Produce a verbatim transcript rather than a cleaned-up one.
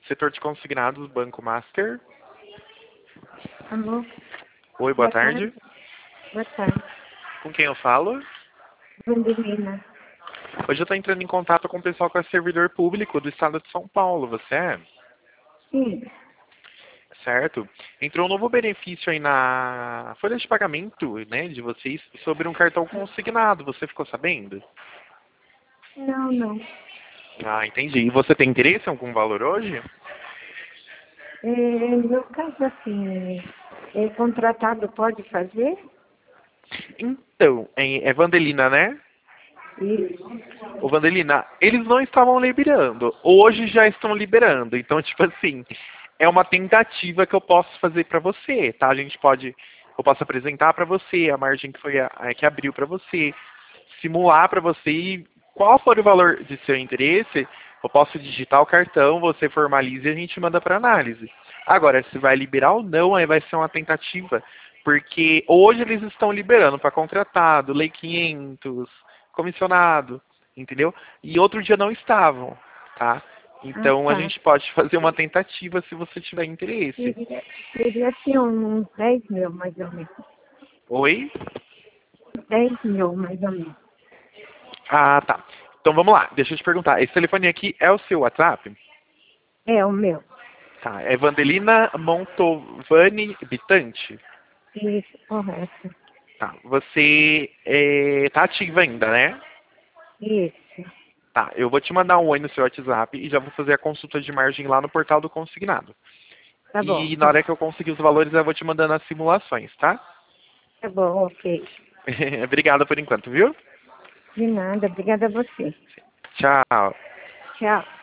Setor de consignados, Banco Master. Alô? Oi, boa, boa tarde. tarde. Boa tarde. Com quem eu falo? Vandelina. Hoje eu estou entrando em contato com o pessoal que é servidor público do estado de São Paulo. Você é? Sim. Certo. Entrou um novo benefício aí na folha de pagamento, né, de vocês sobre um cartão consignado. Você ficou sabendo? Não, não. Ah, entendi. E você tem interesse em algum valor hoje? É, no caso, assim, é, contratado pode fazer? Então, é, é Vandelina, né? Isso. Ô, Vandelina, eles não estavam liberando. Hoje já estão liberando. Então, tipo assim, é uma tentativa que eu posso fazer para você, tá? A gente pode, eu posso apresentar para você a margem que foi a, a que abriu para você, simular para você e qual for o valor de seu interesse, eu posso digitar o cartão, você formaliza e a gente manda para análise. Agora, se vai liberar ou não, aí vai ser uma tentativa, porque hoje eles estão liberando para contratado, lei quinhentos, comissionado, entendeu? E outro dia não estavam, tá? Ah, Então a tá. gente pode fazer uma tentativa se você tiver interesse. Seria, seria assim, uns dez mil, mais ou menos. Oi? dez mil, mais ou menos. Ah, tá. Então vamos lá, deixa eu te perguntar. Esse telefone aqui é o seu WhatsApp? É, o meu. Tá, é Vandelina Montovani Bitante? Isso, correto. Tá, você é, tá ativa ainda, né? Isso. Tá, eu vou te mandar um oi no seu WhatsApp e já vou fazer a consulta de margem lá no portal do consignado. Tá bom, E na tá hora bom. que eu conseguir os valores, eu vou te mandando as simulações, tá? Tá bom, ok. Obrigado por enquanto, viu? De nada, obrigada a você. Tchau. Tchau.